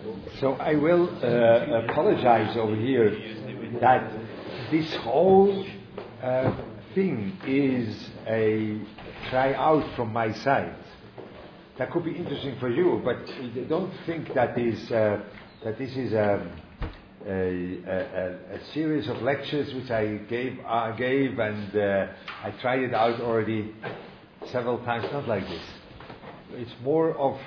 So I will apologize over here that this whole thing is a try-out from my side. That could be interesting for you, but don't think that this is a series of lectures which I gave and I tried it out already several times. Not like this. It's more of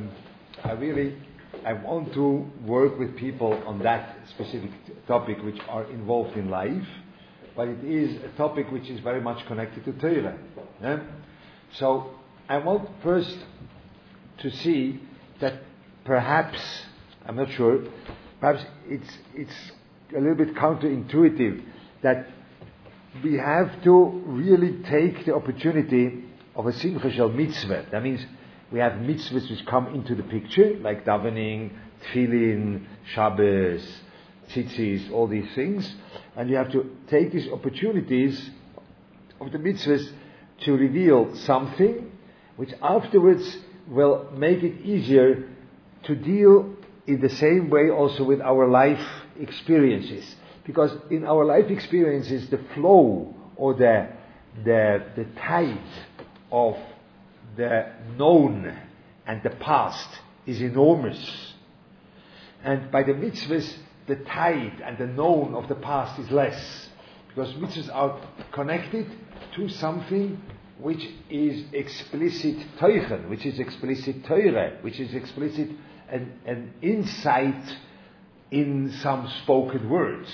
I want to work with people on that specific topic which are involved in life, but it is a topic which is very much connected to Torah. Yeah? So I want first to see that perhaps, I'm not sure, perhaps it's a little bit counterintuitive that we have to really take the opportunity of a simcha shel mitzvah. That means we have mitzvahs which come into the picture, like davening, tefillin, Shabbos, tzitzis, all these things. And you have to take these opportunities of the mitzvahs to reveal something which afterwards will make it easier to deal in the same way also with our life experiences. Because in our life experiences, the flow or the tide of the known and the past is enormous. And by the mitzvahs, the tide and the known of the past is less. Because mitzvahs are connected to something which is explicit teichen, which is explicit Torah, which is explicit an insight in some spoken words.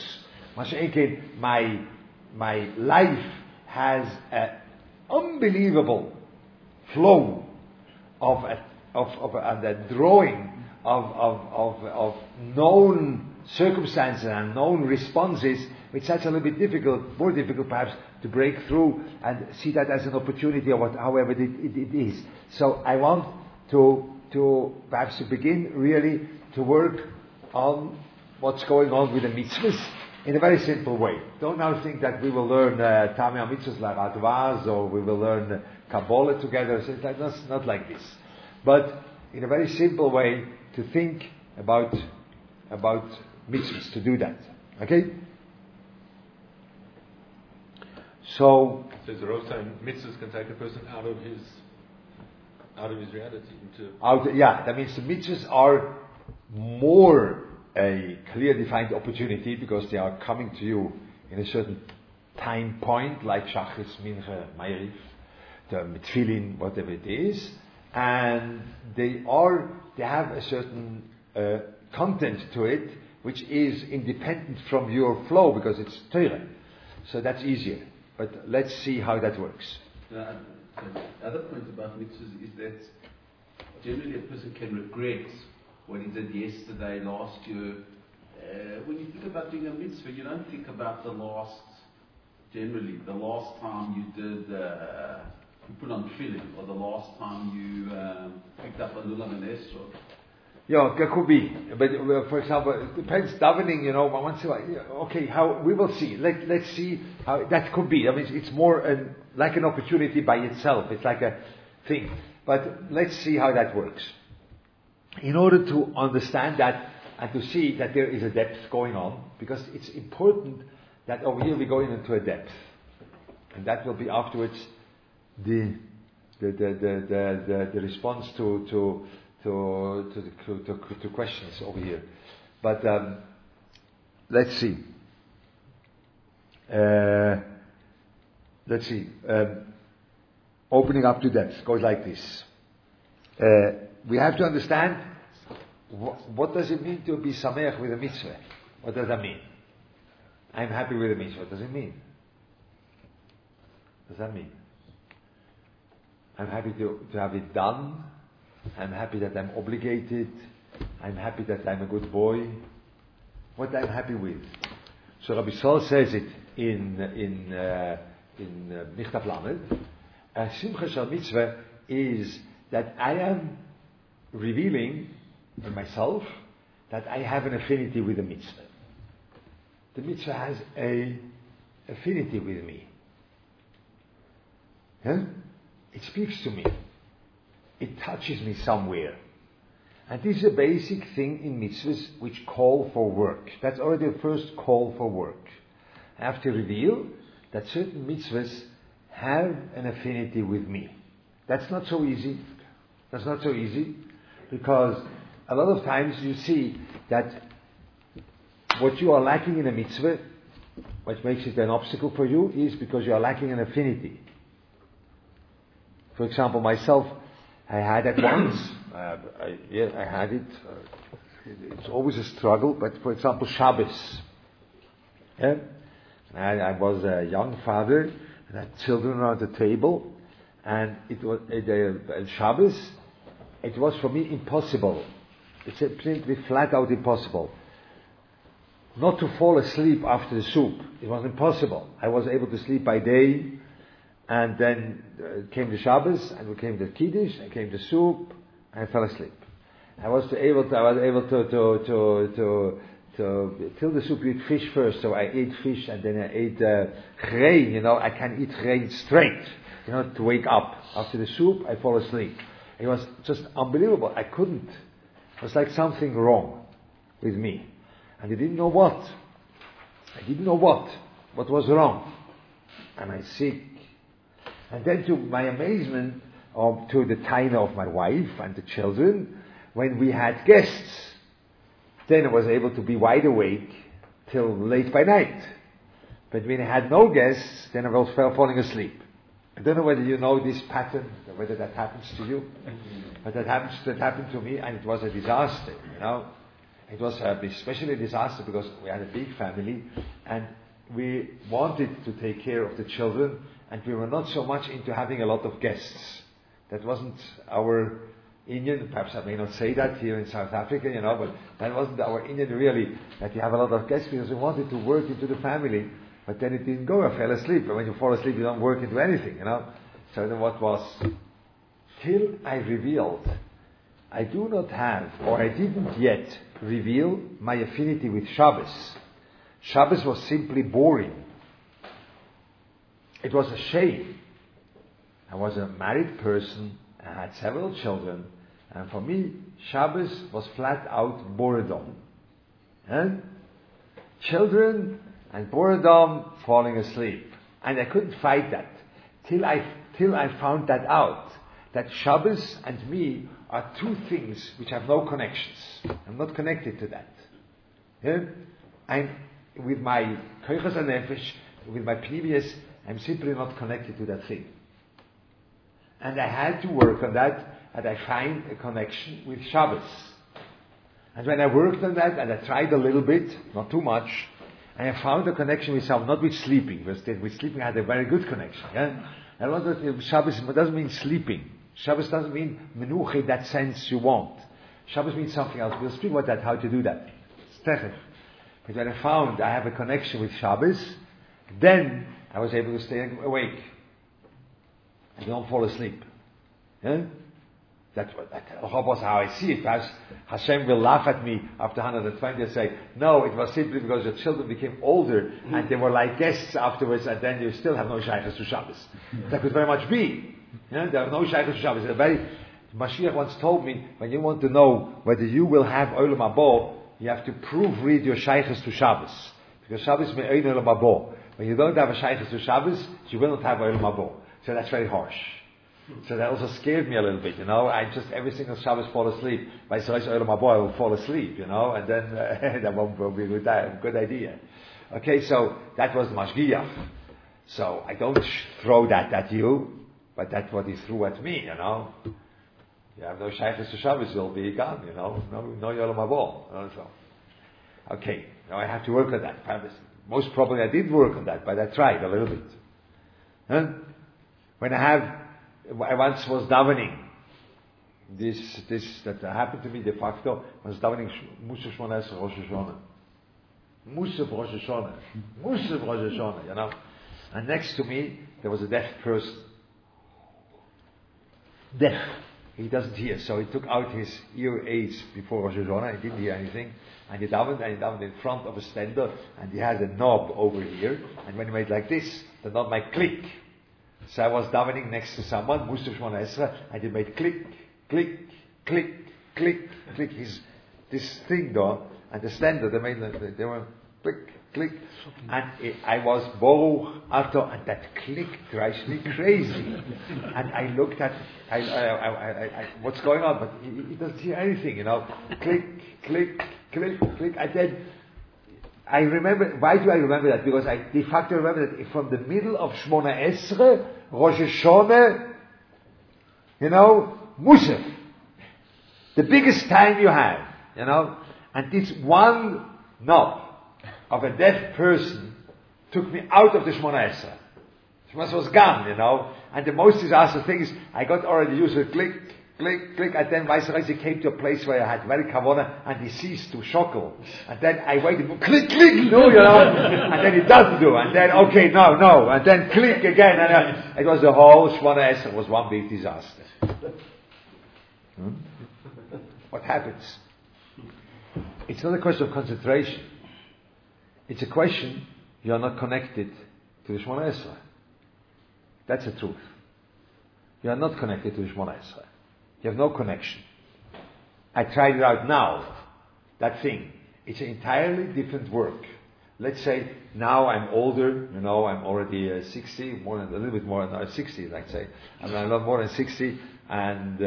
My life has an unbelievable flow of a drawing of known circumstances and known responses, which that's a little bit difficult, more difficult perhaps, to break through and see that as an opportunity or however it is. So I want to perhaps to begin really to work on what's going on with the mitzvahs in a very simple way. Don't now think that we will learn Tamei HaMitzvos like Advaz or we will learn Kabbalah together. So it's not like this. But in a very simple way to think about mitzvahs, to do that. Okay? So the Rav saying mitzvahs can take a person out of his reality into that means the mitzvahs are more a clear defined opportunity because they are coming to you in a certain time point, like Shachris, Mincha, Ma'ariv, the Tefillin, whatever it is, and they have a certain content to it which is independent from your flow because it's Torah. So that's easier. But let's see how that works. The other point about mitzvahs is that generally a person can regret what he did yesterday, last year. When you think about doing a mitzvah, you don't think about the last time you did, you put on tefillin, or the last time you picked up a lulav and esrog. Yeah, that could be. But for example, it depends. Davening, once in a while. Okay, how we will see. Let's see how that could be. I mean, it's more like an opportunity by itself. It's like a thing. But let's see how that works. In order to understand that and to see that there is a depth going on, because it's important that over here we go into a depth, and that will be afterwards the response to questions over here. But let's see. Opening up to depth goes like this. We have to understand what does it mean to be sameach with a mitzvah. What does that mean? I'm happy with a mitzvah. What does it mean? What does that mean? I'm happy to have it done. I'm happy that I'm obligated. I'm happy that I'm a good boy. What I'm happy with. So Rabbi Saul says it in Michtav Lamed. A simcha shel mitzvah is that I am revealing in myself that I have an affinity with the mitzvah. The mitzvah has a affinity with me. Huh? It speaks to me. It touches me somewhere. And this is a basic thing in mitzvahs which call for work. That's already the first call for work. I have to reveal that certain mitzvahs have an affinity with me. That's not so easy. That's not so easy because a lot of times you see that what you are lacking in a mitzvah, what makes it an obstacle for you, is because you are lacking an affinity. For example, myself, I had it once. I had it. It's always a struggle. But for example, Shabbos. Yeah? I was a young father and had children around the table, and it was Shabbos. It was for me impossible. It's simply flat out impossible. Not to fall asleep after the soup. It was impossible. I was able to sleep by day, and then came the Shabbos, and came the Kiddush, and came the soup, and I fell asleep. I was able to till the soup you eat fish first, so I ate fish, and then I ate grain. I can eat grain straight. To wake up after the soup, I fall asleep. It was just unbelievable. I couldn't. It was like something wrong with me. And I didn't know what. What was wrong. Am I sick? And then to my amazement, to the taina of my wife and the children, when we had guests, then I was able to be wide awake till late by night. But when I had no guests, then I was falling asleep. I don't know whether you know this pattern, whether that happens to you. But that happened to me, and it was a disaster, It was especially a disaster because we had a big family, and we wanted to take care of the children, and we were not so much into having a lot of guests. That wasn't our Indian, perhaps I may not say that here in South Africa, but that wasn't our Indian really, that you have a lot of guests, because we wanted to work into the family, but then it didn't go. I fell asleep, and when you fall asleep you don't work into anything, So then what was, till I revealed, I do not have, or I didn't yet reveal my affinity with Shabbos. Shabbos was simply boring. It was a shame. I was a married person, I had several children, and for me, Shabbos was flat out boredom. And children and boredom, falling asleep. And I couldn't fight that. Till I found that out. That Shabbos and me are two things which have no connections. I'm not connected to that. Yeah? And with my koichas hanefesh, with my pnimius, I'm simply not connected to that thing. And I had to work on that, and I find a connection with Shabbos. And when I worked on that, and I tried a little bit, not too much, and I found a connection with Shabbos, not with sleeping, because with sleeping I had a very good connection. Yeah? And Shabbos doesn't mean sleeping. Shabbos doesn't mean menucha in that sense you want. Shabbos means something else. We'll speak about that, how to do that. But when I found I have a connection with Shabbos, then I was able to stay awake. I don't fall asleep. Yeah? That was how I see it. Perhaps Hashem will laugh at me after 120 and say, no, it was simply because your children became older and they were like guests afterwards, and then you still have no shaykhs to Shabbos. That could very much be. Yeah? There are no shaykhs to Shabbos. Mashiach once told me, when you want to know whether you will have Olam Haba, you have to proofread your shaykhs to Shabbos. Because Shabbos may oin Olam Haba. When you don't have a shaykhs to Shabbos, you will not have Olam Haba. So that's very harsh. So that also scared me a little bit, I just, every single Shabbos fall asleep. By Sarais Olam Haba, I will fall asleep, and then that won't be a good idea. Okay, so that was Mashgiach. So I don't throw that at you, but that's what he threw at me, You have no Shaykhs to Shabbos, you'll be gone, No Olam Haba. So. Okay, now I have to work on that. Most probably I did work on that, but I tried a little bit. Huh? When I once was davening, this that happened to me de facto, was davening Musaf Rosh Hashanah. Musaf Rosh Hashanah, And next to me, there was a deaf person. Deaf. He doesn't hear, so he took out his ear aids before Rosh Hashanah. He didn't hear anything. And he davened in front of a stender, and he had a knob over here, and when he made like this, the knob might click. So I was davening next to someone, Musaf Shmona Esra, and it made click, click, click, click, click. This thing though, and the standard, they were click, click, and I was Baruch Ato, and that click drives me crazy. And I looked at, what's going on, but he doesn't hear anything, Click, click, click, click, and then I remember. Why do I remember that? Because I de facto remember that from the middle of Shmona Esrei, Rosh Hashanah, Musaf, the biggest time you have, and this one knob of a deaf person took me out of the Shmona Esrei. Shmona Esrei was gone, and the most disastrous thing is I got already used to click, click, click, and then vice versa, he came to a place where I had very kavona, and he ceased to shockle. And then I waited for click, click, no, and then it doesn't do, and then okay, no, and then click again, and it was the whole Shmona Esrei was one big disaster. What happens? It's not a question of concentration. It's a question you are not connected to the Shmona Esrei. That's the truth. You are not connected to the Shmona Esrei. You have no connection. I tried it out now. That thing. It's an entirely different work. Let's say now I'm older. I'm already 60, a little bit more than 60. Let's say I'm a lot more than 60, and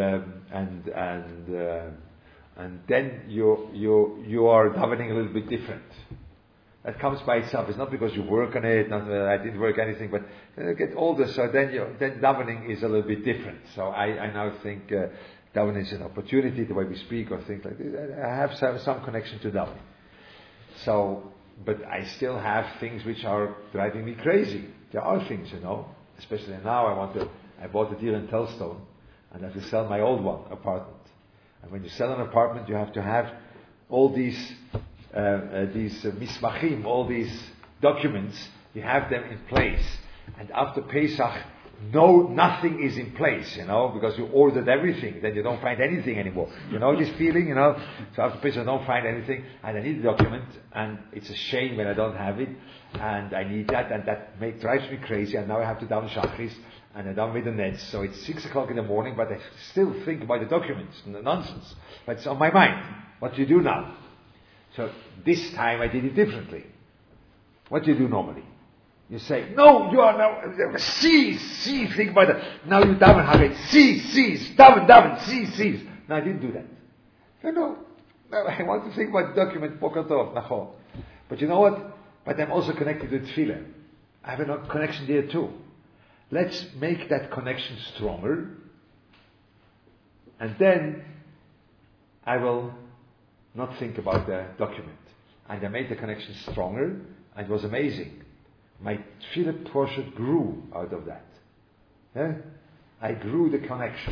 then you are davening a little bit different. That comes by itself. It's not because you work on it. I didn't work anything, but you get older, so then davening is a little bit different. So I now think davening is an opportunity, the way we speak or things like this. I have some connection to davening. So, but I still have things which are driving me crazy. There are things, especially now. I bought a deal in Telstone, and I have to sell my old apartment. And when you sell an apartment, you have to have all these mismachim, all these documents, you have them in place. And after Pesach, nothing is in place, because you ordered everything, then you don't find anything anymore. This feeling, So after Pesach, I don't find anything, and I need a document, and it's a shame when I don't have it, and I need that, and that drives me crazy, and now I have to down Shachris, and I down with the nets, so it's 6 o'clock in the morning, but I still think about the documents, nonsense. But it's on my mind. What do you do now? So this time I did it differently. What do you do normally? You say, no, you are now, cease, think about that. Now you daven, Haret, cease, daven, cease. No, I didn't do that. No, I want to think about the document, Boker Tov, Nachor. But you know what? But I'm also connected with Tefillah. I have a connection there too. Let's make that connection stronger, and then I will not think about the document. And I made the connection stronger, and it was amazing. My Tefillah portion grew out of that. Yeah? I grew the connection.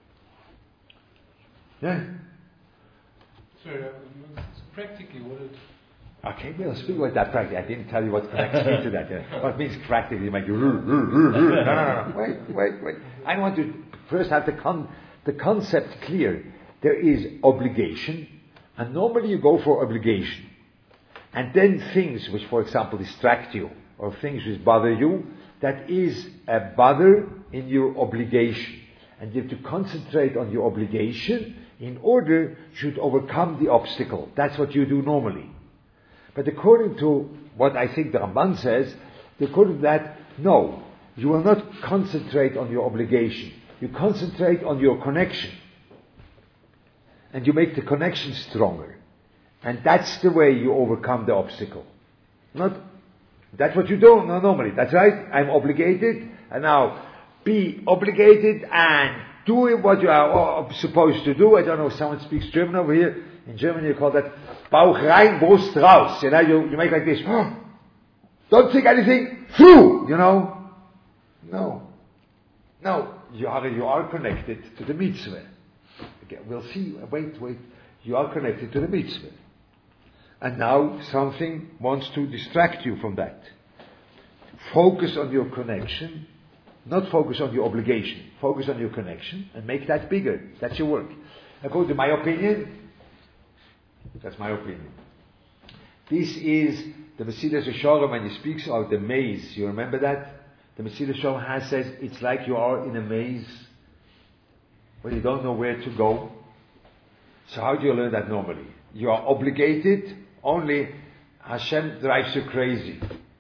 Yeah? Sorry, practically what it... Okay, we'll speak about that practically. I didn't tell you what connects me to that. Yeah. What means practically? You make no. Wait. I want to first have the concept clear. There is obligation, and normally you go for obligation. And then things which, for example, distract you, or things which bother you, that is a bother in your obligation. And you have to concentrate on your obligation in order to overcome the obstacle. That's what you do normally. But according to what I think the Ramban says, according to that, no, you will not concentrate on your obligation. You concentrate on your connection. And you make the connection stronger. And that's the way you overcome the obstacle. That's what you do normally. That's right. I'm obligated, and now be obligated and do what you are supposed to do. I don't know if someone speaks German over here. In Germany you call that Bauch rein, Brust raus. You make like this. Don't think anything through. No. You are connected to the mitzvah. Okay, we'll see. Wait. You are connected to the mitzvah. And now something wants to distract you from that. Focus on your connection, not focus on your obligation. Focus on your connection and make that bigger. That's your work. According to my opinion, that's my opinion. This is the Mesilas Yesharim when he speaks about the maze. You remember that? The Mesilas Yesharim says it's like you are in a maze where you don't know where to go. So how do you learn that normally? You are obligated, only Hashem drives you crazy.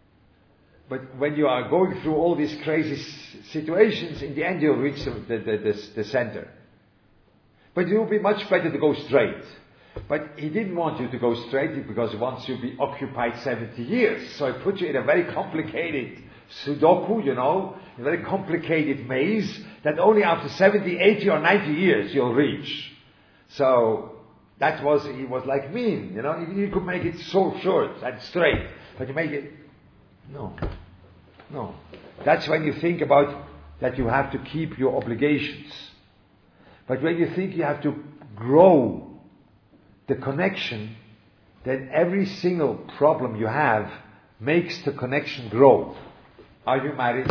But when you are going through all these crazy situations, in the end you'll reach the center. But it will be much better to go straight. But he didn't want you to go straight because he wants you to be occupied 70 years. So he put you in a very complicated Sudoku, a very complicated maze that only after 70, 80 or 90 years you'll reach. So he was like mean, you could make it so short and straight, but you make it, no. That's when you think about that you have to keep your obligations. But when you think you have to grow the connection, then every single problem you have makes the connection grow. Are you married?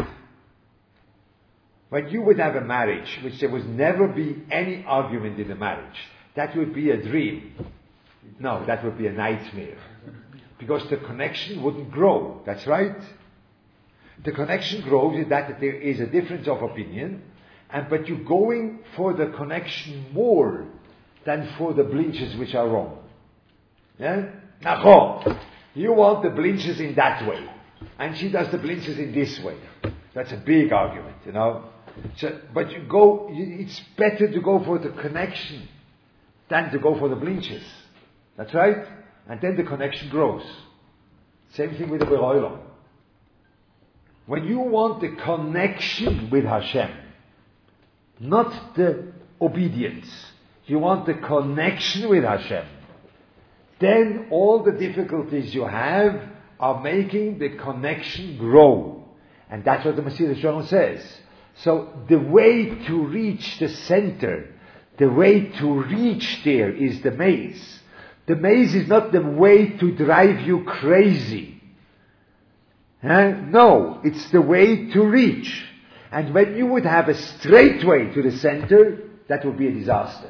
When you would have a marriage, which there would never be any argument in the marriage, that would be a dream. No, that would be a nightmare. Because the connection wouldn't grow. That's right. The connection grows in that there is a difference of opinion, but you're going for the connection more than for the blinches which are wrong. Yeah? Nachon, you want the blinches in that way, and she does the blinches in this way. That's a big argument, So, but it's better to go for the connection than to go for the blinches. That's right? And then the connection grows. Same thing with the Beroilo. When you want the connection with Hashem, not the obedience, you want the connection with Hashem, then all the difficulties you have are making the connection grow. And that's what the Mesilas Yesharim says. So the way to reach the center, the way to reach there is the maze. The maze is not the way to drive you crazy. No, it's the way to reach. And when you would have a straight way to the center, that would be a disaster.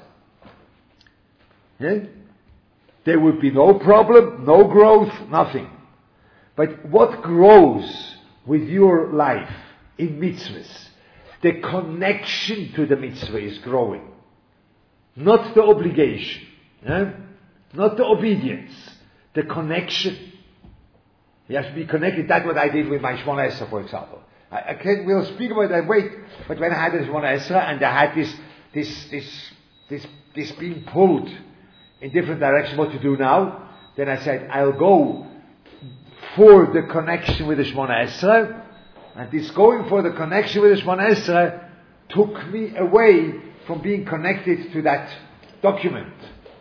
There would be no problem, no growth, nothing. But what grows with your life in mitzvahs? The connection to the mitzvah is growing. Not the obligation. Not the obedience. The connection. You have to be connected. That's what I did with my Shmona Esrei, for example. We'll speak about that but when I had this Shmona Esrei and I had this being pulled in different directions, what to do now, then I said, I'll go for the connection with the Shmona Esrei, and this going for the connection with the Shmona Esrei took me away from being connected to that document.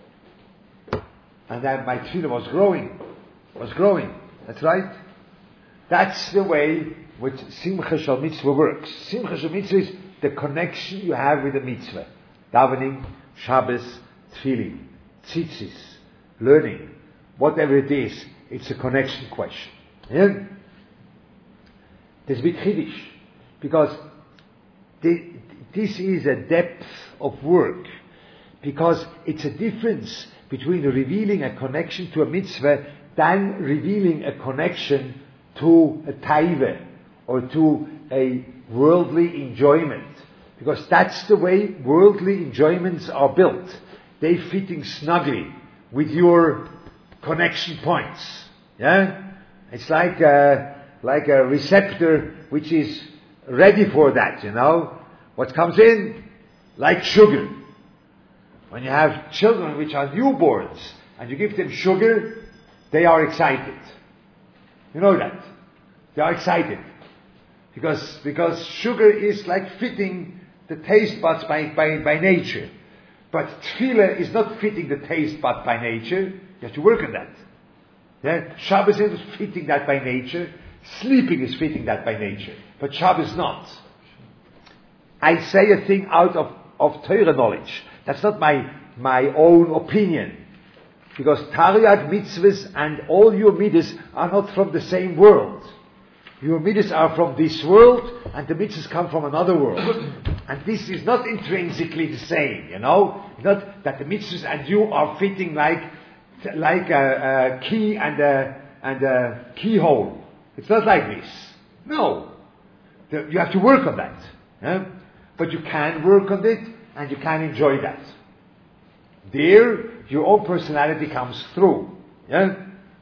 And then my tefillah was growing. That's right. That's the way which Simcha Shal Mitzvah works. Simcha Shal Mitzvah is the connection you have with the mitzvah. Davening, Shabbos, Tefillin, Tzitzis, learning, whatever it is, it's a connection question. Yeah? There's a big chiddush, because this is a depth of work, because it's a difference between revealing a connection to a mitzvah than revealing a connection to a taiva or to a worldly enjoyment. Because that's the way worldly enjoyments are built. They fitting snugly with your connection points. Yeah? It's like a receptor which is ready for that, What comes in? Like sugar. When you have children which are newborns and you give them sugar, they are excited. You know that. They are excited. Because sugar is like fitting the taste buds by nature. But tefillah is not fitting the taste bud by nature. You have to work on that. Yeah? Shabbos is fitting that by nature. Sleeping is fitting that by nature. But Shabbos not. I say a thing out of Torah knowledge. That's not my own opinion. Because Tariag mitzvahs and all your mitzvahs are not from the same world. Your mitzvahs are from this world, and the mitzvahs come from another world. And this is not intrinsically the same, Not that the mitzvahs and you are fitting like a key and a keyhole. It's not like this. No. You have to work on that. But you can work on it, and you can enjoy that. There, your own personality comes through. Yeah?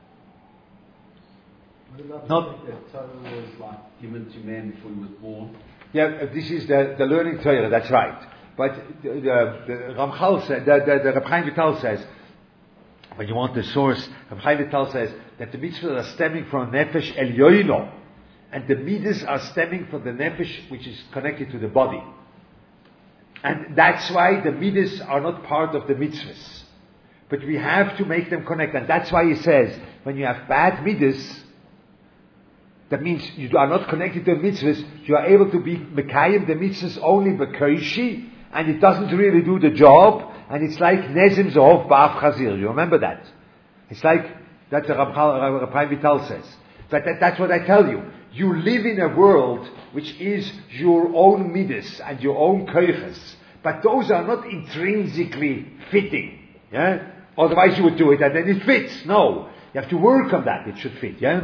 Not that Torah was like given to man before he was born. Yeah, this is the learning Torah, that's right. But the Ramchal said, the Reb Chaim Vital says, when you want the source, Reb Chaim Vital says that the mitzvahs are stemming from Nefesh Elyono, and the midas are stemming from the Nefesh which is connected to the body. And that's why the midas are not part of the mitzvahs. But we have to make them connect, and that's why he says, when you have bad midas, that means you are not connected to the mitzvahs, you are able to be mekayim the mitzvahs only bekoishi, and it doesn't really do the job, and it's like nezim zohov ba'af chazir. You remember that? It's like, that's what Reb Chaim Vital says. But that's what I tell you. You live in a world which is your own midas and your own koiches, but those are not intrinsically fitting. Yeah? Otherwise you would do it and then it fits. No. You have to work on that, it should fit, yeah?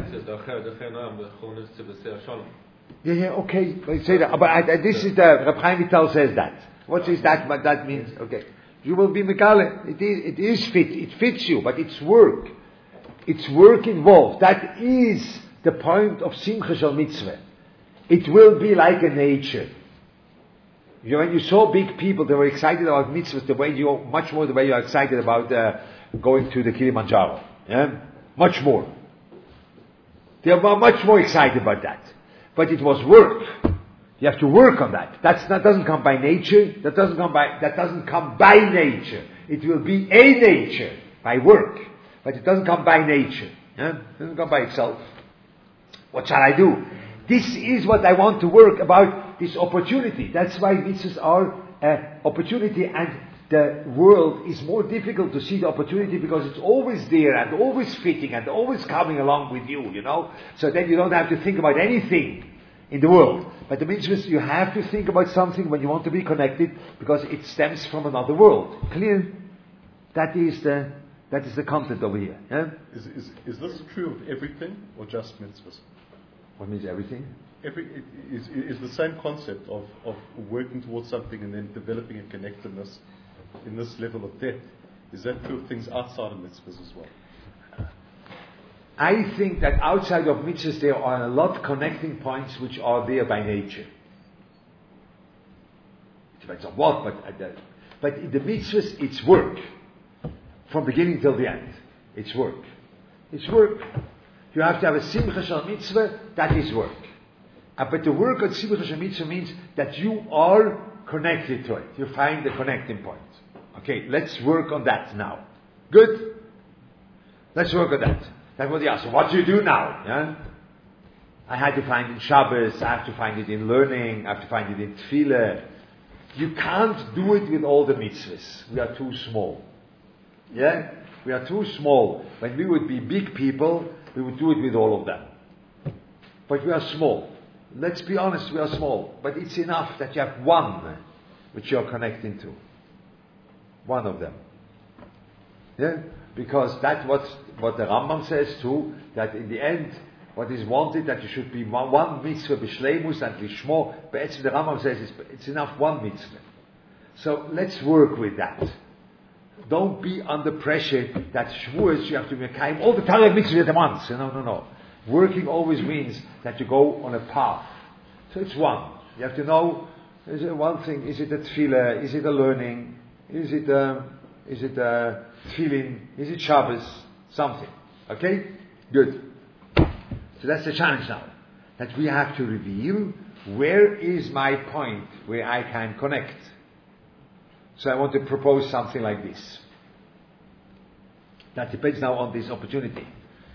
Yeah, okay, I say that. But this is the, Reb Chaim Vital says that. What is that? But that means, okay. You will be Megale. It is fit, it fits you, but it's work. It's work involved. That is the point of Simcha Shel Mitzvah. It will be like a nature. When you saw big people, they were excited about mitzvahs much more the way you are excited about going to the Kilimanjaro. Yeah? Much more. They are much more excited about that. But it was work. You have to work on that. That doesn't come by nature. That doesn't come by nature. It will be a nature by work. But it doesn't come by nature. Yeah? It doesn't come by itself. What shall I do? This is what I want to work about, this opportunity. That's why mitzvahs are an opportunity, and the world is more difficult to see the opportunity because it's always there and always fitting and always coming along with you, you know. So then you don't have to think about anything in the world. But the mitzvahs, you have to think about something when you want to be connected because it stems from another world. Clear? That is the content over here. Yeah? Is this true of everything or just mitzvahs? What means everything? Is the same concept of working towards something and then developing a connectedness in this level of depth. Is that true of things outside of mitzvahs as well? I think that outside of mitzvahs there are a lot of connecting points which are there by nature. It depends on what, but in the mitzvahs it's work. From beginning till the end. It's work. It's work. You have to have a simcha shel mitzvah, that is work. But the work of simcha shel mitzvah means that you are connected to it. You find the connecting point. Okay, let's work on that now. Good? Let's work on that. That's what he asked. So what do you do now? Yeah? I had to find it in Shabbos, I have to find it in learning, I have to find it in Tefillah. You can't do it with all the mitzvahs. We are too small. Yeah? We are too small. When we would be big people, we would do it with all of them. But we are small. Let's be honest, we are small. But it's enough that you have one which you are connecting to. One of them. Yeah? Because that's what the Rambam says too, that in the end, what is wanted, that you should be one mitzvah b'shleimus and lishmo. But actually the Rambam says it's enough one mitzvah. So let's work with that. Don't be under pressure that Shavuos you have to make all the Torah mitzvahs at once. No. Working always means that you go on a path. So it's one. You have to know, is it one thing? Is it a tefillah? Is it a learning? Is it a tefillin? Is it Shabbos? Something. Okay? Good. So that's the challenge now. That we have to reveal where is my point where I can connect. So I want to propose something like this. That depends now on this opportunity.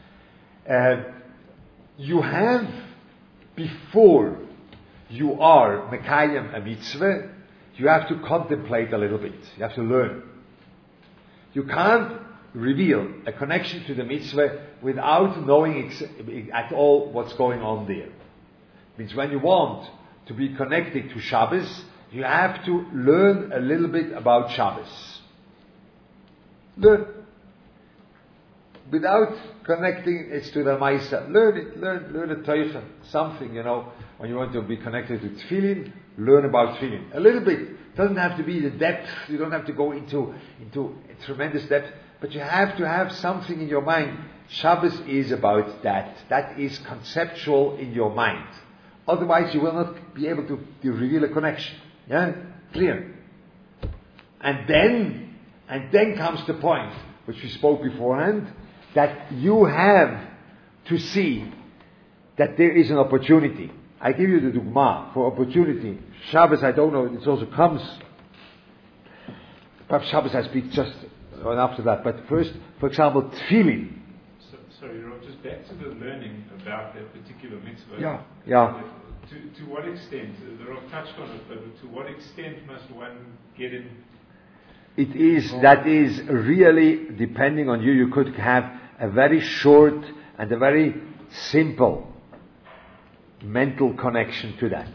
You have, before you are Mekayim a mitzvah, you have to contemplate a little bit. You have to learn. You can't reveal a connection to the mitzvah without knowing at all what's going on there. It means when you want to be connected to Shabbos, you have to learn a little bit about Shabbos. Learn. without connecting it to the Maisa. Learn it, learn a Teicha, something, when you want to be connected to Tefillin, learn about Tefillin. A little bit. It doesn't have to be the depth, you don't have to go into tremendous depth, but you have to have something in your mind. Shabbos is about that. That is conceptual in your mind. Otherwise you will not be able to reveal a connection. Yeah? Clear? And then comes the point, which we spoke beforehand, that you have to see that there is an opportunity. I give you the dugma for opportunity. Shabbos, I don't know, it also comes. Perhaps Shabbos I speak just on after that. But first, for example, Tefillin. Sorry, Rob, just back to the learning about that particular mitzvah. Yeah. To what extent, the Rob touched on it, but to what extent must one get in? That is really depending on you. You could have a very short and a very simple mental connection to that.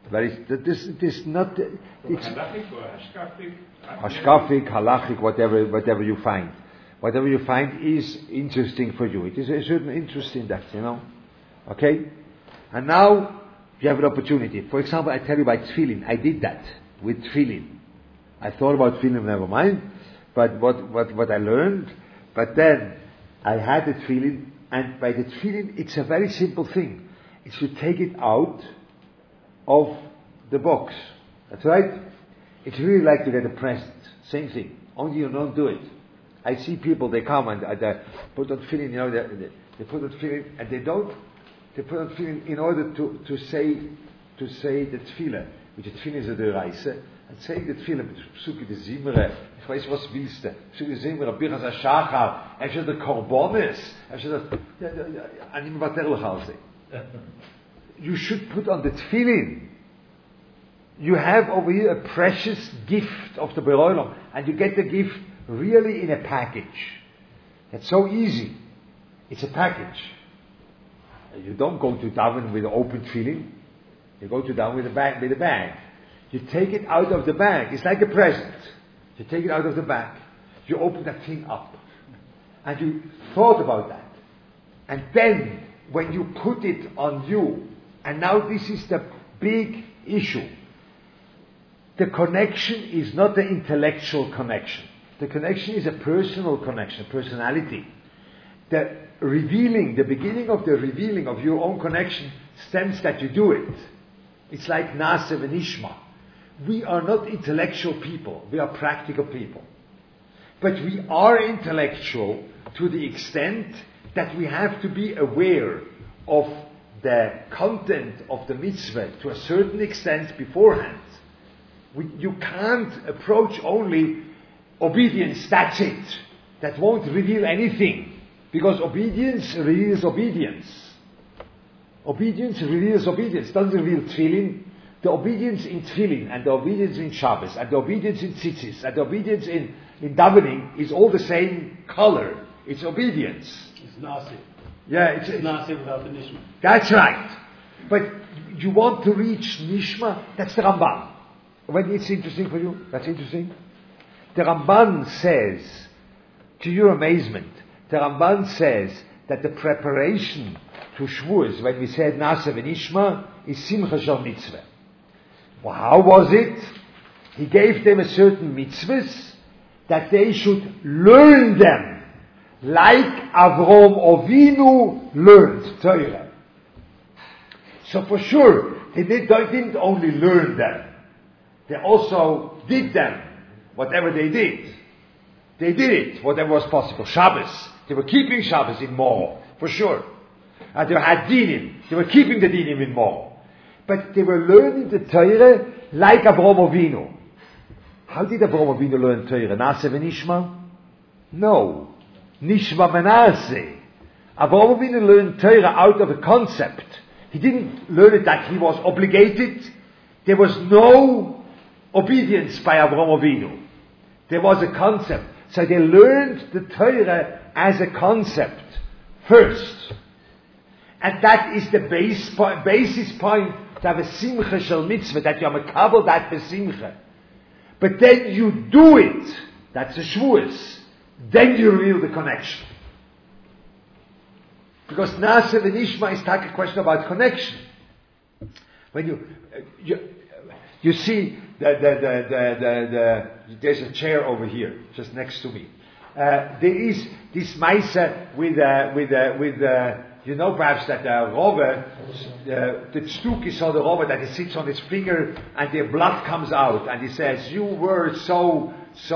This not. It's halachic or hashkafic, halachic, whatever you find. Whatever you find is interesting for you. It is a certain interest in that, Okay? And now you have an opportunity. For example, I tell you about Tefillin. I did that with Tefillin. I thought about Tefillin, never mind. But what I learned, but then I had the Tefillin, and by the Tefillin, it's a very simple thing. It's to take it out of the box. That's right. It's really like to get a present. Same thing. Only you don't do it. I see people, they come and they put on Tefillin, they put on Tefillin, and they put on Tefillin in order to say the Tefillah, which the Tefillin is a Deraise, and saying the Tefillah, Psuki de Zimre, ich weiß was willst du, Psuki de Zimre, Birchas HaShachar, אפשר the Korbonis, אני מוותר לך על זה. You should put on the Tefillin. You have over here a precious gift of the Beroilom, and you get the gift really in a package. It's so easy. It's a package. You don't go to daven with an open Tefillin. You go to daven with a bag. You take it out of the bag. It's like a present. You take it out of the bag. You open that thing up. And you thought about that. And then, when you put it on you, and now this is the big issue. The connection is not the intellectual connection. The connection is a personal connection, personality. The beginning of the revealing of your own connection stems that you do it. It's like Naaser v'Nishma. We are not intellectual people. We are practical people. But we are intellectual to the extent that we have to be aware of the content of the mitzvah to a certain extent beforehand. You can't approach only obedience, that's it. That won't reveal anything. Because obedience reveals obedience. Obedience reveals obedience. It doesn't reveal Tefillin. The obedience in Tefillin, and the obedience in Shabbos, and the obedience in Tzitzis, and the obedience in davening is all the same color. It's obedience. It's Nasi. Yeah, it's Nasi without the Nishma. That's right. But you want to reach Nishma, that's the Ramban. When it's interesting for you, that's interesting. The Ramban says, to your amazement, the Ramban says that the preparation to Shavuos, when we said Naaser v'Nishma, is Simcha Shel Mitzvah. Well, how was it? He gave them a certain mitzvahs that they should learn them, like Avrom Avinu learned Torah. So for sure, they didn't only learn them, they also did them, whatever they did. They did it, whatever was possible. Shabbos, they were keeping Shabbos in more, for sure. And they had dinim, they were keeping the dinim in more. But they were learning the Torah like Avraham Avinu. How did Avraham Avinu learn Torah? Naaser v'Nishma? No. Nishma v'Naaser. Avraham Avinu learned Torah out of a concept. He didn't learn it that he was obligated. There was no obedience by Avraham Avinu. There was a concept. So they learned the Torah as a concept first. And that is the basis point to have a simcha shel mitzvah, that you are mekabel that besimcha. But then you do it, that's a shvuos. Then you reveal the connection. Because Nasa v'nishma is like a question about connection. When you see there's a chair over here, just next to me. There is this Maisa with perhaps that Rove, the Tzduki saw the Rove that he sits on his finger and the blood comes out, and he says, "You were so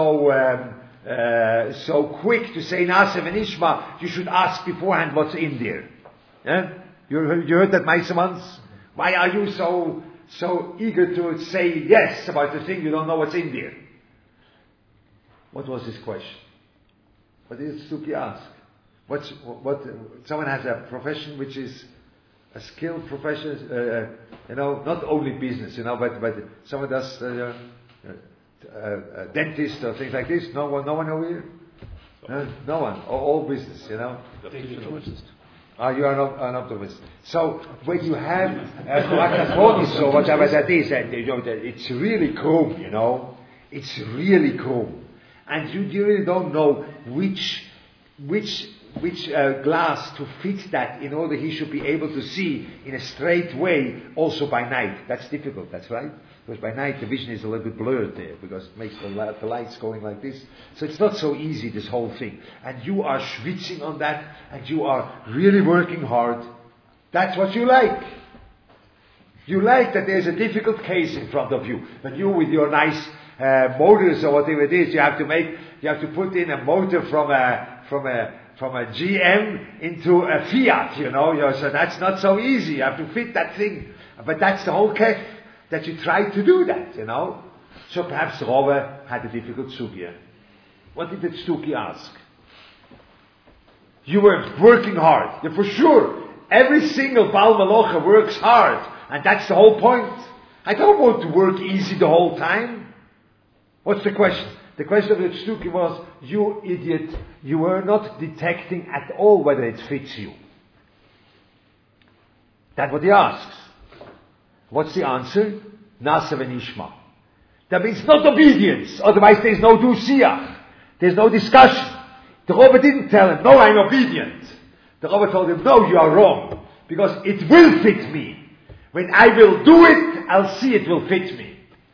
quick to say Nasa v'nishma. You should ask beforehand what's in there." Yeah? You heard that Maisa once? Why are you so eager to say yes about the thing you don't know what's in there? What was his question? What did Tzduki ask? What? Someone has a profession which is a skilled profession, not only business, but someone does a dentist or things like this. No one over here. No one. All business, you are an optimist. So when you have Makakonis or whatever that is, and it's really cool, it's really cool, and you really don't know which glass to fit that in order he should be able to see in a straight way also by night. That's difficult, that's right. Because by night the vision is a little bit blurred there because it makes the lights going like this. So it's not so easy, this whole thing. And you are schwitzing on that and you are really working hard. That's what you like. You like that there's a difficult case in front of you. But you with your nice motors or whatever it is, you have to put in a motor from a GM into a Fiat, so that's not so easy. You have to fit that thing. But that's the whole kef, that you try to do that, So perhaps Rove had a difficult sugya. What did the Tzduki ask? You were working hard. For sure, every single Baal Malocha works hard. And that's the whole point. I don't want to work easy the whole time. What's the question? The question of the Tzduki was, you idiot, you were not detecting at all whether it fits you. That's what he asks. What's the answer? Nasa v'nishma. That means not obedience, otherwise there's no du-siach. There's no discussion. The Rebbe didn't tell him, no, I'm obedient. The Rebbe told him, no, you are wrong, because it will fit me. When I will do it, I'll see it will fit me.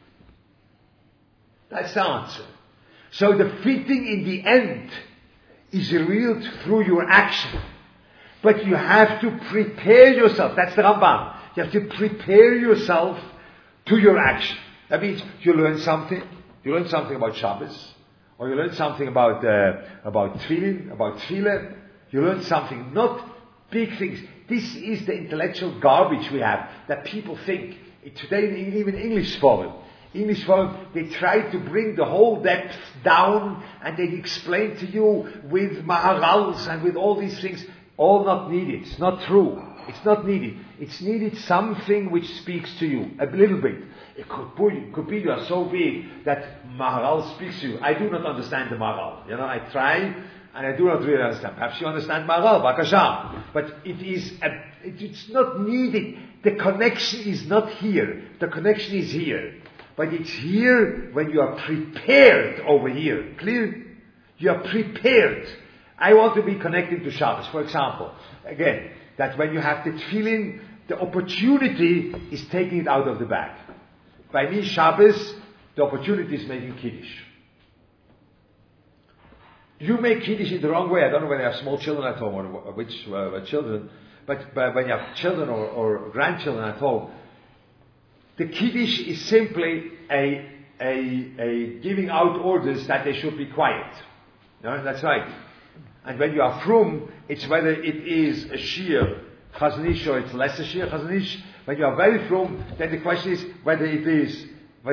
That's the answer. So the fitting in the end is revealed through your action. But you have to prepare yourself. That's the Rambam. You have to prepare yourself to your action. That means you learn something. You learn something about Shabbos. Or you learn something about Tefillin, about Tefillah. You learn something, not big things. This is the intellectual garbage we have. That people think. Today, even English Forum, they try to bring the whole depth down and they explain to you with Maharals and with all these things. All not needed. It's not true. It's not needed. It's needed something which speaks to you. A little bit. It could be you are so big that Maharal speaks to you. I do not understand the Maharal. I try and I do not really understand. Perhaps you understand Maharal, Bakasham. But it's not needed. The connection is not here. The connection is here. But it's here when you are prepared over here. Clear? You are prepared. I want to be connected to Shabbos, for example. Again, that when you have the tefillin, the opportunity is taking it out of the bag. By me, Shabbos, the opportunity is making Kiddush. You make Kiddush in the wrong way. I don't know when you have small children at home or which children, but when you have children or grandchildren at home, the Kiddush is simply a giving out orders that they should be quiet. That's right. And when you are frum, it's whether it is a shir chazanish or it's less a shir chazanish. When you are very frum, then the question is whether it is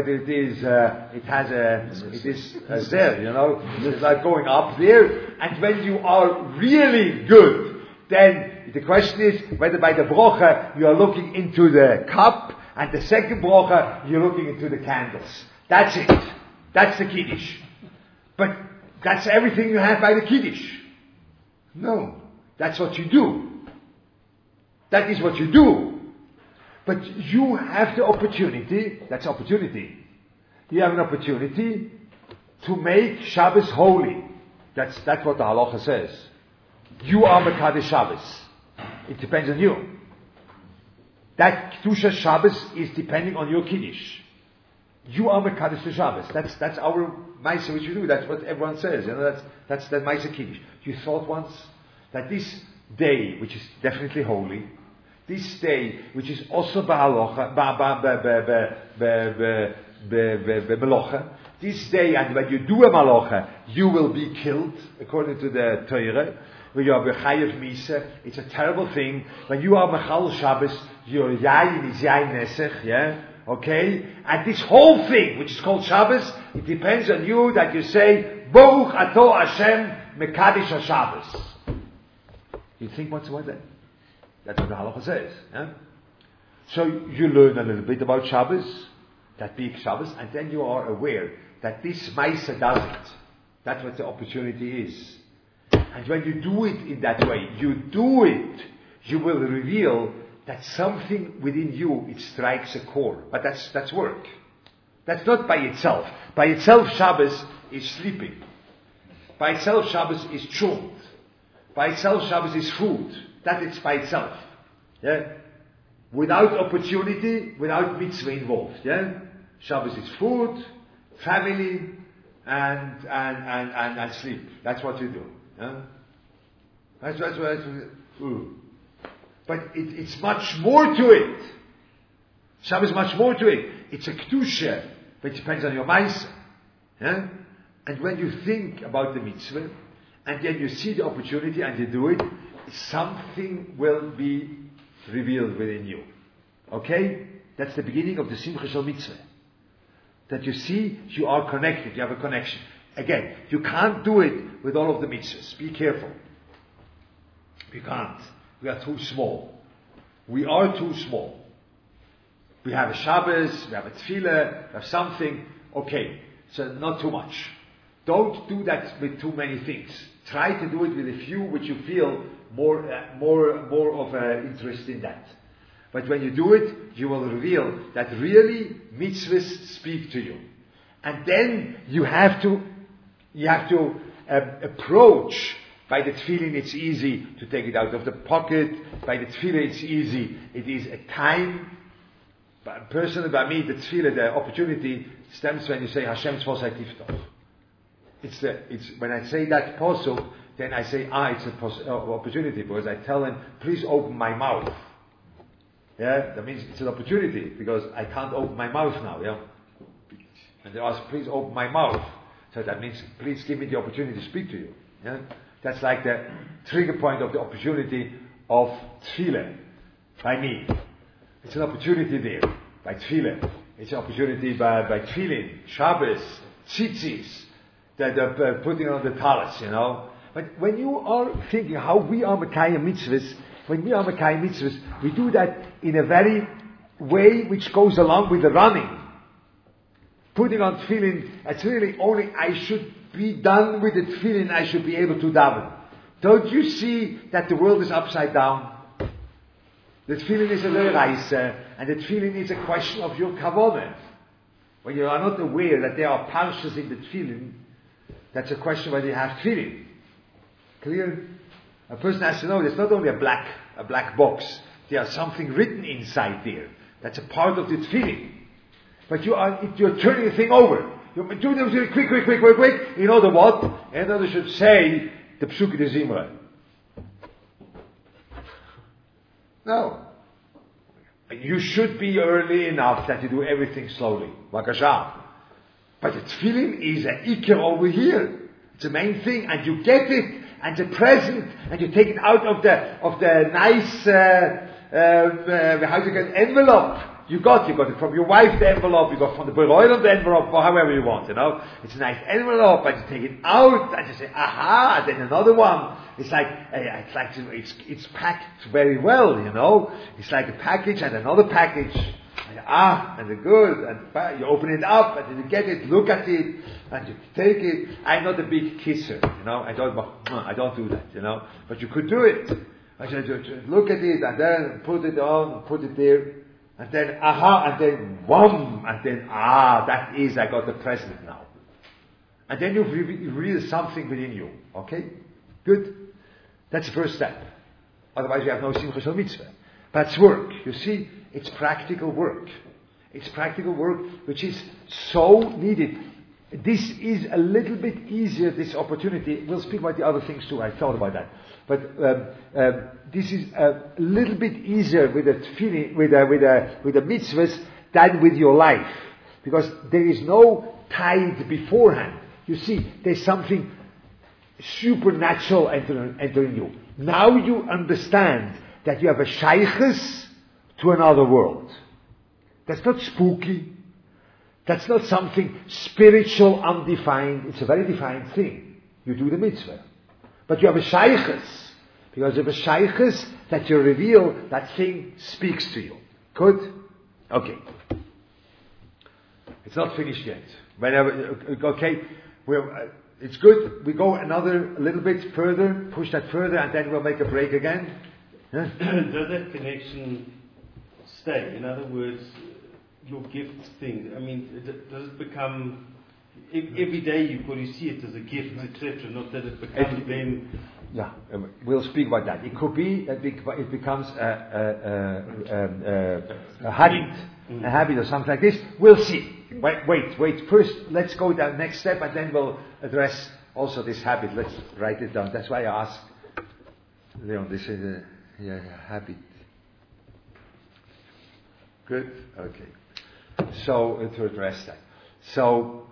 there, it's like going up there. And when you are really good, then the question is whether by the brocha you are looking into the cup, and the second brocha you're looking into the candles. That's it. That's the Kiddush. But that's everything you have by the Kiddush. No, that's what you do. That is what you do. But you have the opportunity, that's opportunity. You have an opportunity to make Shabbos holy. That's what the halacha says. You are Mekadesh Shabbos. it depends on you. That Kedusha Shabbos is depending on your Kiddush. You are Mekadosh the Shabbos. That's our Maisa which we do. That's what everyone says. That's the Maisa Kiddush. You thought once that this day, which is definitely holy, this day, which is also Ba'alocha, Melocha, this day, and when you do a Malocha, you will be killed, according to the Torah. When you are B'chayev Misa, it's a terrible thing. When you are Mechal Shabbos, your Yayin is Yayin Nesech, yeah? Okay? And this whole thing, which is called Shabbos, it depends on you that you say, Baruch Ato Hashem Mekadosh HaShabbos. You think what's that? That's what the halacha says. Yeah? So you learn a little bit about Shabbos, that big Shabbos, and then you are aware that this Maisa does it. That's what the opportunity is. And when you do it in that way, you will reveal that something within you, it strikes a chord. But that's work. That's not by itself. By itself, Shabbos is sleeping. By itself, Shabbos is chumd. By itself, Shabbos is food. That is by itself. Yeah? Without opportunity, without mitzvah involved. Yeah? Shabbos is food, family, and sleep. That's what you do. Yeah? That's what you do. But it's much more to it. Shabbos is much more to it. It's a kedusha, but it depends on your ma'aseh. Yeah? And when you think about the mitzvah, and then you see the opportunity and you do it, something will be revealed within you. Okay? That's the beginning of the Simcha Shel Mitzvah. That you see you are connected, you have a connection. Again, you can't do it with all of the mitzvahs. Be careful. You can't. We are too small. We are too small. We have a Shabbos, we have a Tefillah, we have something. Okay, so not too much. Don't do that with too many things. Try to do it with a few which you feel more of an interest in that. But when you do it, you will reveal that really mitzvahs speak to you. And then you have to approach. By the tefillin, it's easy to take it out of the pocket. By the tefillah, it's easy. It is a time. But personally, by me, the tefillah, the opportunity stems when you say Hashem Tzvos Tiftach. It's when I say that posuk, then I say, it's an opportunity, because I tell him, please open my mouth. Yeah, that means it's an opportunity, because I can't open my mouth now. Yeah, and they ask, please open my mouth. So that means, please give me the opportunity to speak to you. Yeah. That's like the trigger point of the opportunity of tefillah by me. It's an opportunity there by tefillah. It's an opportunity by tefillin, Shabbos, tzitzis, the putting on the talis, But when you are thinking how we are Mekayim mitzvahs, we do that in a very way which goes along with the running. Putting on tefillin, it's really only I should be done with the tefillin, I should be able to daven. Don't you see that the world is upside down? The tefillin is a leiraisa, and the tefillin is a question of your kavanah. When you are not aware that there are parshas in the tefillin, that's a question whether you have tefillin. Clear? A person has to know there's not only a black box. There's something written inside there. That's a part of the tefillin. But you're turning the thing over. You're doing it quick. In order what? In order should say the Psuki de Zimra. No. You should be early enough that you do everything slowly. Vakasha. But the tefillin is an ikir over here. It's the main thing, and you get it, and the present, and you take it out of the nice envelope. You got it from your wife, the envelope, you got from the Beroilem, the envelope, or however you want, It's a nice envelope, and you take it out, and you say, aha, and then another one. It's packed very well, It's like a package and another package. And the good, and you open it up, and then you get it, look at it, and you take it. I'm not a big kisser, I don't do that, But you could do it. I said, look at it, and then put it on, put it there. And then, and then, wham, and then, that is, I got the present now. And then you reveal something within you. Okay? Good? That's the first step. Otherwise, you have no simcha shel mitzvah. But it's work. You see, it's practical work. It's practical work which is so needed. This is a little bit easier, this opportunity. We'll speak about the other things too. I thought about that. But this is a little bit easier with the feeling, with the mitzvahs than with your life. Because there is no tide beforehand. You see, there's something supernatural entering you. Now you understand that you have a shaykhus to another world. That's not spooky. That's not something spiritual, undefined. It's a very defined thing. You do the mitzvah. But you have a shaykhus. Because you have a shaykhus that you reveal, that thing speaks to you. Good? Okay. It's not finished yet. Okay, it's good. We go a little bit further, push that further, and then we'll make a break again. Huh? Does that connection stay? In other words, your gift thing. I mean, does it become every day you probably see it as a gift, etc. Not that it becomes then. Yeah, we'll speak about that. It could be that it becomes a habit or something like this. We'll see. Wait. First, let's go to the next step, and then we'll address also this habit. Let's write it down. That's why I asked Leon. This is a habit. Good. Okay. So to address that. So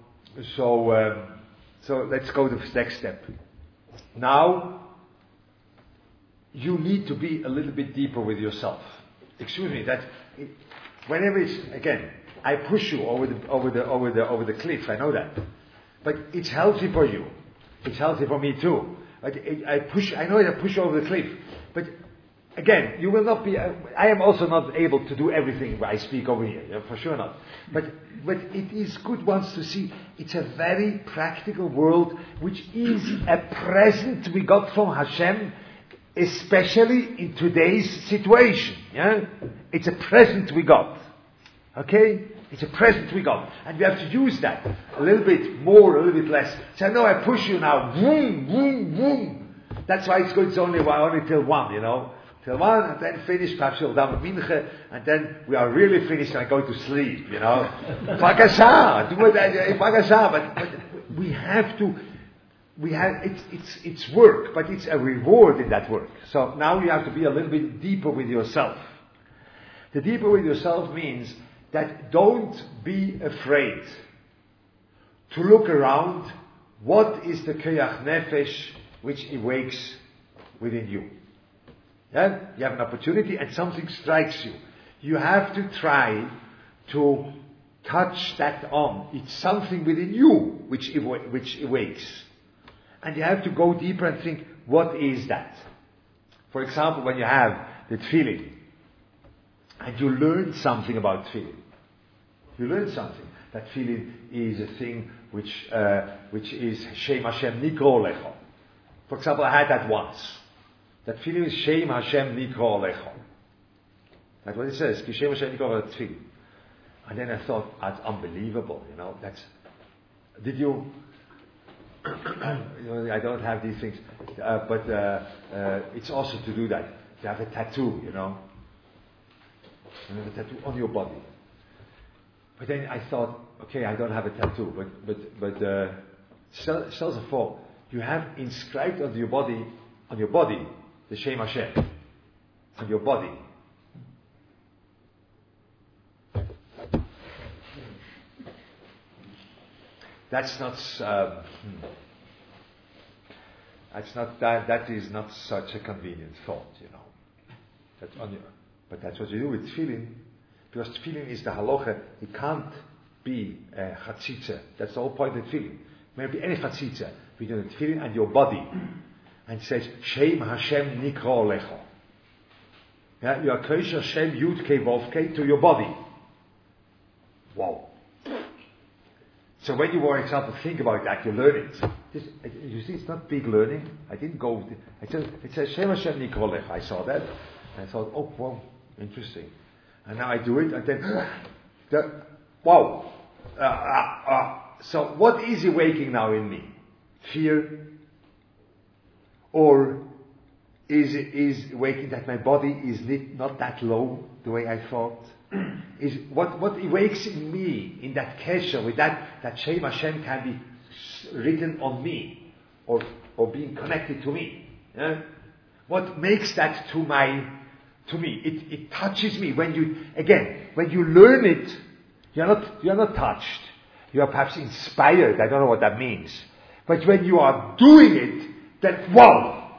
let's go to the next step. Now, you need to be a little bit deeper with yourself. Excuse me. Whenever it's again, I push you over the cliff. I know that, but it's healthy for you. It's healthy for me too. I know I push you over the cliff, but again, you will not be. I am also not able to do everything I speak over here. For sure not. But it is good once to see. It's a very practical world, which is a present we got from Hashem, especially in today's situation. Yeah, it's a present we got. Okay, it's a present we got, and we have to use that a little bit more, a little bit less. So I know I push you now. Vroom, vroom, vroom. That's why it's good. It's only till 1. You know. Till 1, and then finish, perhaps you'll done with mincha, and then we are really finished and I go to sleep, you know. Bakasha, do it, bakasha, but we have to, it's work, but it's a reward in that work. So now you have to be a little bit deeper with yourself. The deeper with yourself means that don't be afraid to look around what is the koyach nefesh which awakes within you. Yeah? You have an opportunity and something strikes you. You have to try to touch that on. It's something within you which awakes. And you have to go deeper and think, what is that? For example, when you have that feeling, and you learn something about feeling. You learn something. That feeling is a thing which is Shem Hashem Nikro Lecho. For example, I had that once. That feeling is Shem Hashem Nikro Lecho. That's what it says. Ki Shem Hashem Nikro Lecho. And then I thought, that's unbelievable. You know, did you? I don't have these things, but it's also to do that. To have a tattoo, you know. You have a tattoo on your body. But then I thought, okay, I don't have a tattoo, but cells of fall. You have inscribed on your body, the Shem Hashem, on your body. That is not such a convenient thought, you know. That's on your, but that's what you do with tefillin, because tefillin is the halacha. It can't be a chatzitza. That's the whole point of tefillin. Maybe any chatzitza between the tefillin and your body, and it says Shem Hashem Nikro Lecho. Yeah, you are kosher Shem Yud Kei Vav Kei to your body. Wow. So when you, for example, think about that, you learn it. You see, it's not big learning. I didn't go. It says Shem Hashem Nikro Lecho. I saw that. And I thought, oh, wow, interesting. And now I do it, and then, wow. So what is awaking now in me? Fear? Or is waking, that my body is not that low the way I thought. Is what awakes in me, in that kesher, with that Shem Hashem can be written on me, or being connected to me. Yeah? What makes that to me? It touches me. When you learn it, you're not touched. You are perhaps inspired. I don't know what that means. But when you are doing it, then wow!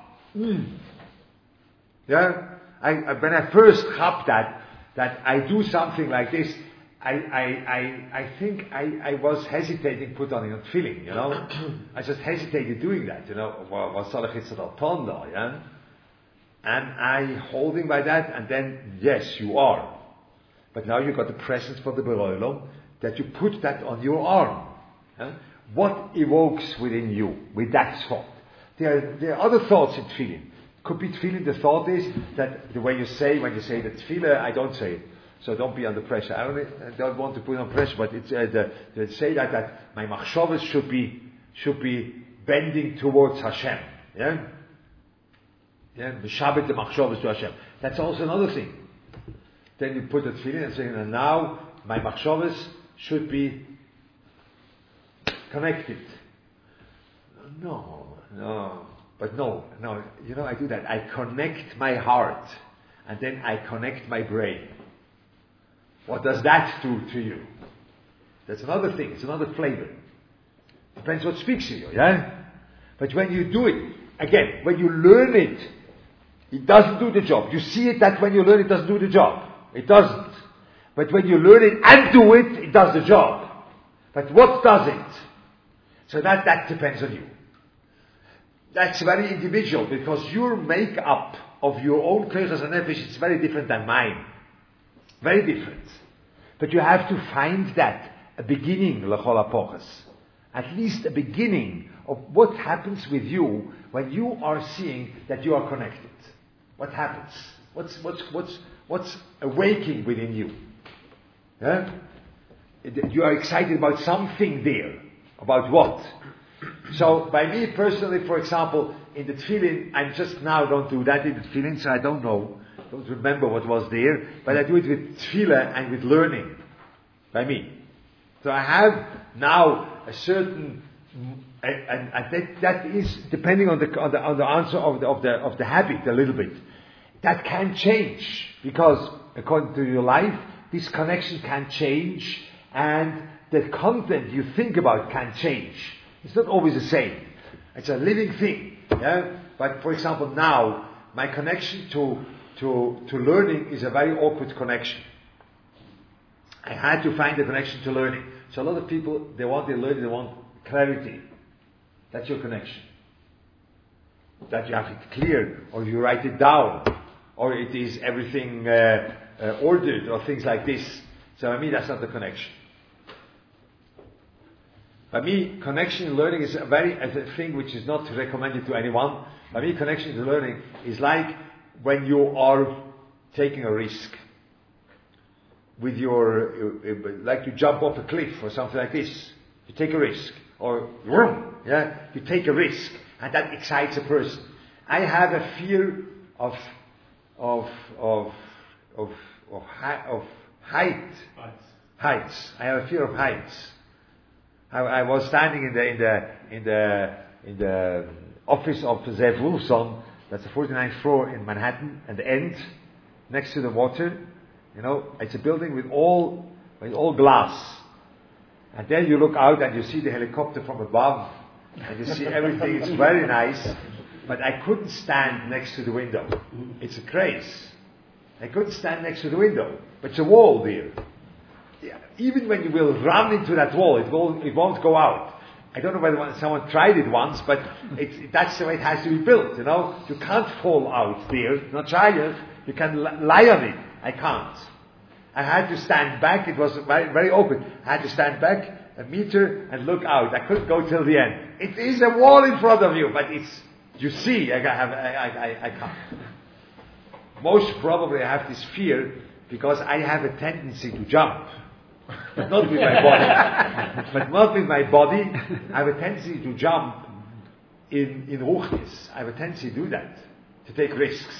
Yeah? When I first have that I do something like this, I think I was hesitating put on a feeling, I just hesitated doing that, was soll ich jetzt da tun da, yeah? And I holding by that, and then, yes, you are. But now you've got the presence for the Beroilom, that you put that on your arm. Yeah? What evokes within you with that thought? There are other thoughts in tefillin. Could be tefillin, the thought is that the way when you say the tefillah, I don't say it. So don't be under pressure. I don't want to put on pressure, but it's they say that my machshavas should be bending towards Hashem. Yeah? Yeah, Mishabet the machshavas to Hashem. That's also another thing. Then you put the tefillin and say, and now my machshavas should be connected. No. But no, I do that. I connect my heart, and then I connect my brain. What does that do to you? That's another thing. It's another flavor. Depends what speaks to you, yeah? But when you do it, again, when you learn it, it doesn't do the job. You see it that when you learn it doesn't do the job. It doesn't. But when you learn it and do it, it does the job. But what does it? So that depends on you. That's very individual, because your make-up of your own koyches and nefesh is very different than mine. Very different. But you have to find that, a beginning, l'chol hapochos. At least a beginning of what happens with you when you are seeing that you are connected. What happens? What's awaking within you? Yeah? You are excited about something there. About what? So, by me personally, for example, in the tefillin, I just now don't do that in the tefillin, so I don't remember what was there, but I do it with tefillah and with learning. By me. So I have now a certain, and that is depending on the answer of the habit a little bit. That can change, because according to your life, this connection can change, and the content you think about can change. It's not always the same. It's a living thing. Yeah? But for example, now my connection to learning is a very awkward connection. I had to find a connection to learning. So a lot of people, they want their learning, they want clarity. That's your connection. That you have it clear, or you write it down, or it is everything ordered, or things like this. So I mean, that's not the connection. By me, connection to learning is a thing which is not recommended to anyone. By me, connection to learning is like when you are taking a risk. With like you jump off a cliff or something like this. You take a risk. Or, you take a risk. And that excites a person. I have a fear of heights. I have a fear of heights. I was standing in the office of Zev Wolfson. That's the 49th floor in Manhattan, at the end, next to the water. It's a building with all glass. And then you look out and you see the helicopter from above, and you see everything. It's very nice. But I couldn't stand next to the window. It's a craze. I couldn't stand next to the window. But it's a wall there. Yeah, even when you will run into that wall, it won't go out. I don't know whether someone tried it once, but that's the way it has to be built. You can't fall out there. Not try it. You can lie on it. I can't. I had to stand back. It was very, very open. I had to stand back a meter and look out. I couldn't go till the end. It is a wall in front of you, but you see, I can't. Most probably I have this fear because I have a tendency to jump. But not with my body. I have a tendency to jump in ruchnis. I have a tendency to do that. to take risks.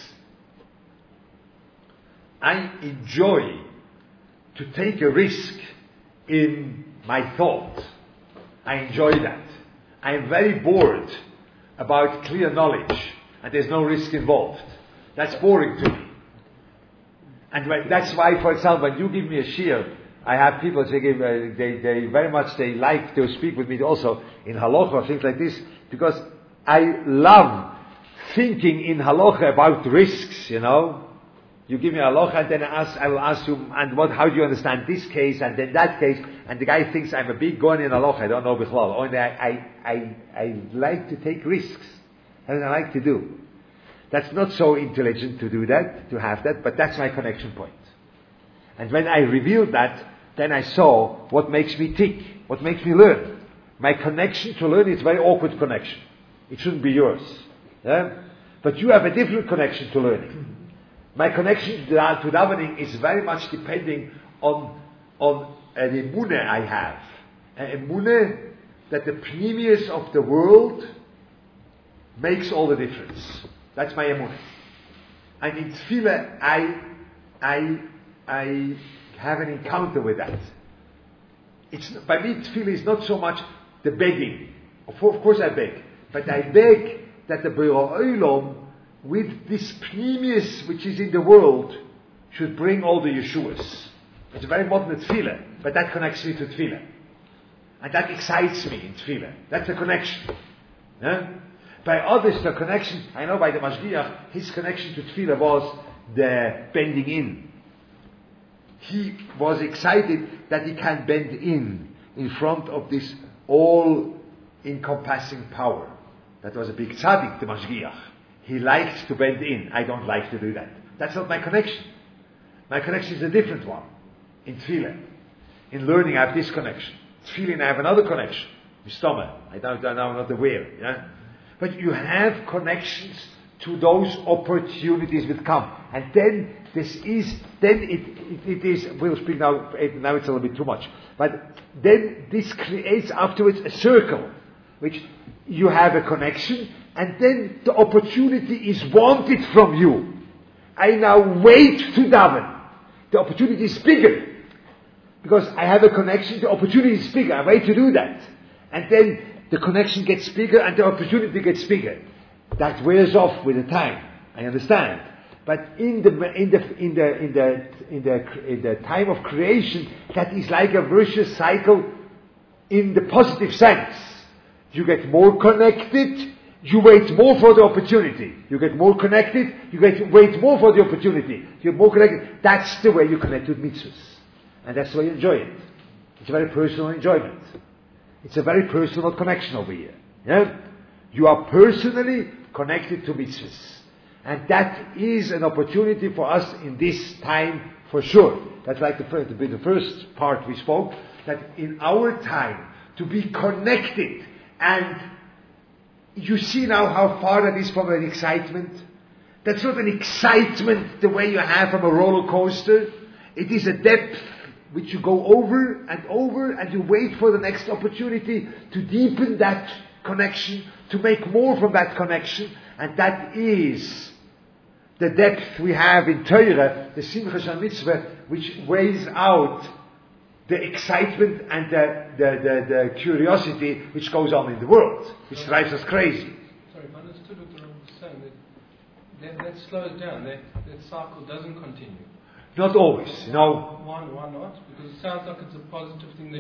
I enjoy to take a risk in my thought. I enjoy that. I am very bored about clear knowledge and there's no risk involved. That's boring to me. And that's why, for example, when you give me a shiur, I have people they very much they like to speak with me also in halacha or things like this, because I love thinking in halacha about risks. You give me a halacha and then I will ask you, and how do you understand this case and then that case? And the guy thinks I'm a big gun in halacha. I don't know bichlal. Only I like to take risks. That's what I like to do. That's not so intelligent to do that, to have that, but that's my connection point. And when I revealed that, then I saw what makes me tick, what makes me learn. My connection to learn is a very awkward connection. It shouldn't be yours. Yeah? But you have a different connection to learning. My connection to davening is very much depending on an emunah I have. An emunah that the pnimius of the world makes all the difference. That's my emunah. And in tefillah, I have an encounter with that. By me, tefillah is not so much the begging. Of course I beg. But I beg that the Borei Olam, with this pnimius which is in the world, should bring all the Yeshuas. It's a very modern tefillah, but that connects me to tefillah. And that excites me in tefillah. That's a connection. Yeah? By others, the connection, I know by the Mashgiach, his connection to tefillah was the bending in. He was excited that he can bend in front of this all-encompassing power. That was a big tzaddik, the Mashgiach. He liked to bend in. I don't like to do that. That's not my connection. My connection is a different one. In tefillah. In learning, I have this connection. Tefillah, I have another connection. Mistama. I'm not aware. Yeah? But you have connections to those opportunities that come. And then it is, we'll speak now it's a little bit too much. But then this creates afterwards a circle, which you have a connection, and then the opportunity is wanted from you. I now wait to daven. The opportunity is bigger. Because I have a connection, the opportunity is bigger. I wait to do that. And then the connection gets bigger and the opportunity gets bigger. That wears off with the time. I understand. But in the time of creation, that is like a virtuous cycle in the positive sense. You get more connected, you wait more for the opportunity. You get more connected, you wait more for the opportunity. You're more connected. That's the way you connect with mitzvahs. And that's the way you enjoy it. It's a very personal enjoyment. It's a very personal connection over here. Yeah? You are personally connected to mitzvahs. And that is an opportunity for us in this time for sure. That's like the first part we spoke, that in our time, to be connected, and you see now how far that is from an excitement. That's not an excitement the way you have from a roller coaster. It is a depth which you go over, and you wait for the next opportunity to deepen that connection, to make more from that connection, and that is the depth we have in Torah, the Simchas HaMitzvah, which weighs out the excitement and the curiosity which goes on in the world, which drives us crazy. Sorry, if I understood what the Ram was saying, that slows down, that cycle doesn't continue. Not always, no. Why not? Because it sounds like it's a positive thing.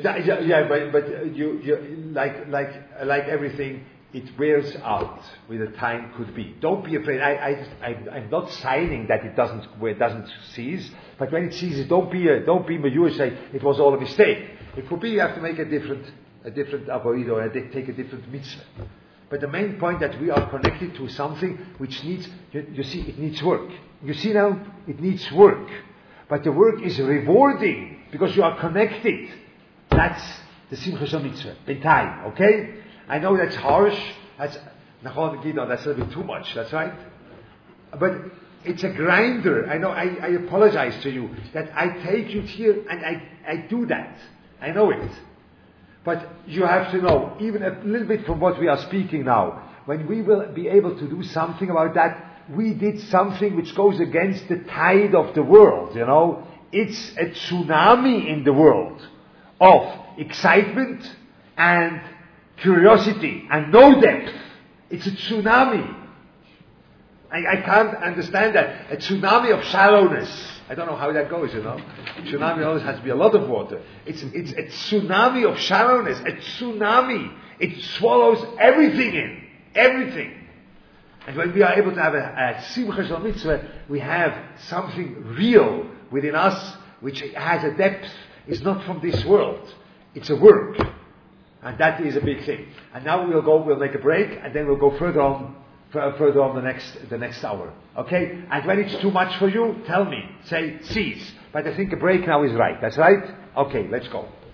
But you like everything, it wears out with the time could be. Don't be afraid. I'm not signing that it doesn't cease. But when it ceases, don't be mayur say it was all a mistake. It could be you have to make a different avodah or take a different mitzvah. But the main point that we are connected to something which needs. You see, it needs work. You see now, it needs work. But the work is rewarding because you are connected. That's the Simchas HaMitzvah. B'intayim, okay? I know that's harsh. That's a little bit too much. That's right. But it's a grinder. I know. I apologize to you that I take you here and I do that. I know it. But you have to know, even a little bit from what we are speaking now, when we will be able to do something about that, we did something which goes against the tide of the world, It's a tsunami in the world of excitement and curiosity and no depth. It's a tsunami. I can't understand that. A tsunami of shallowness. I don't know how that goes, Tsunami always has to be a lot of water. It's a tsunami of shallowness. A tsunami. It swallows everything in. Everything. And when we are able to have a simcha shel mitzvah, we have something real within us which has a depth. It's not from this world. It's a work. And that is a big thing. And now we'll make a break, and then we'll go further on the next hour. Okay? And when it's too much for you, tell me. Say, cease. But I think a break now is right. That's right? Okay, let's go.